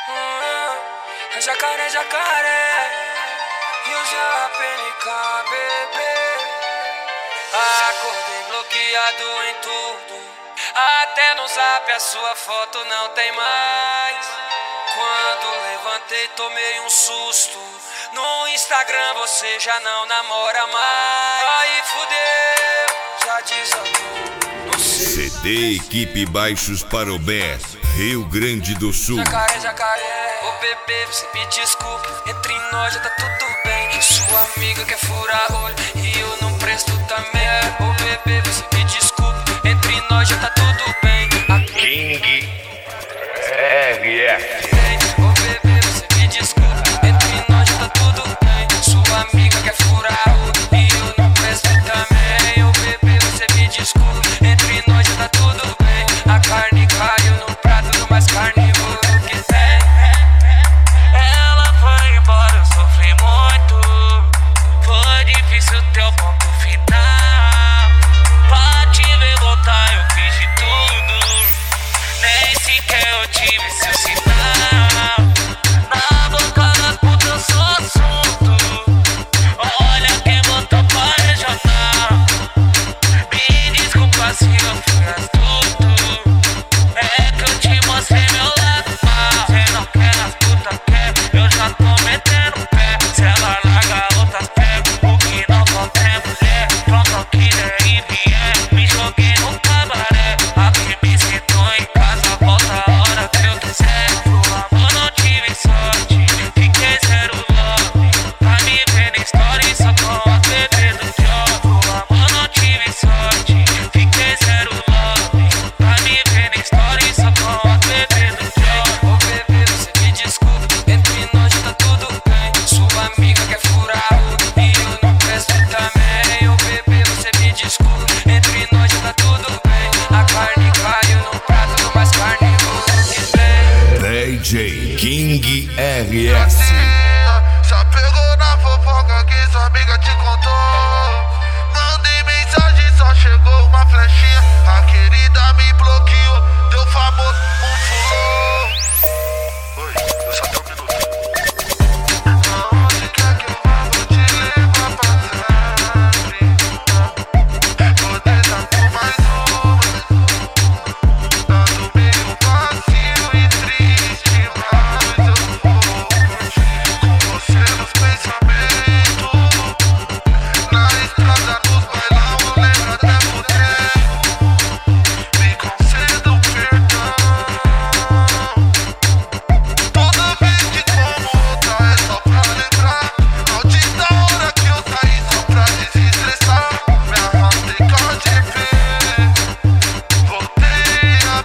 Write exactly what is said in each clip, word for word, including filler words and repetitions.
Hum, é jacaré, jacaré. E o J P N K, bebê. Acordei bloqueado em tudo. Até no zap a sua foto não tem mais. Quando levantei tomei um susto. No Instagram você já não namora mais. Aí fudeu, já desatou. C D Equipe Baixos Parobé, Rio Grande do Sul. Jacaré, jacaré, ô bebê, você me desculpe. Entre nós já tá tudo bem. Sua amiga quer furar olho e eu não presto também. Ô bebê, você me desculpe. Entre nós já tá tudo bem. A King R F. Ô bebê, você me desculpe. Entre nós já tá tudo bem. Sua amiga quer furar olho e eu não presto também. Ô bebê, você me desculpe. Entre nós já tá tudo bem. A carne caiu no prato mais carnívoro que tem. Ela foi embora, eu sofri muito. Foi difícil teu ponto final. Pra te ver voltar eu fiz de tudo. Nem sequer eu tive seu sinal. Na boca da puta eu sou assunto. Olha quem botou pra regional. Me desculpa se eu fui astuto. É que eu te mostrei meu lado mal. Cê não quer as putas quer, eu já tô metendo pé. Se ela larga outras pega, o que não contém mulher. Pronto ao que der e vier, me joguei no cabaré. Aqui me sinto em casa, volta a hora que eu quiser. Pro amor não tive sorte, fiquei zero love. Pra me ver na história e só com a bebê do job. Pro amor não tive sorte, fiquei zero love. Pra me ver na história e só com a bebê do job. Ô bebê, você me desculpe. Entre nós já tá tudo bem. Sua amiga quer furar olho e eu não presto também. Ô bebê, você me desculpe. Entre nós já tá tudo bem. A carne caiu no prato mais carnívoro que tem. D J King R S. Já pegou na fofoca que sua amiga te contou. Mandei mensagem, só chegou uma flechinha. A querida me bloqueou, deu famoso, um fulô. Oi, eu só tenho um minuto. Aonde quer que eu vá, vou te levar pra sempre. Vou tentar por mais uma. Dando meio vazio e triste, mas eu vou com você nos pensamentos. Na estrada, nos bailão, eu lembro até por tempo. Me conceda um perdão. Toda vez que como outra é só pra lembrar. Maldita hora que eu saí só pra desestressar. Me arrastei com a G P, voltei a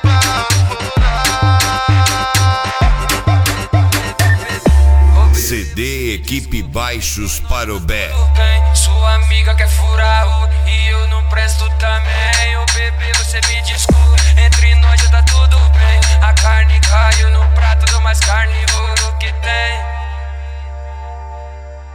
baforar. C D Equipe Baixos Parobé. Tudo bem, sua amiga quer furar olho e eu não presto também. Ô bebê,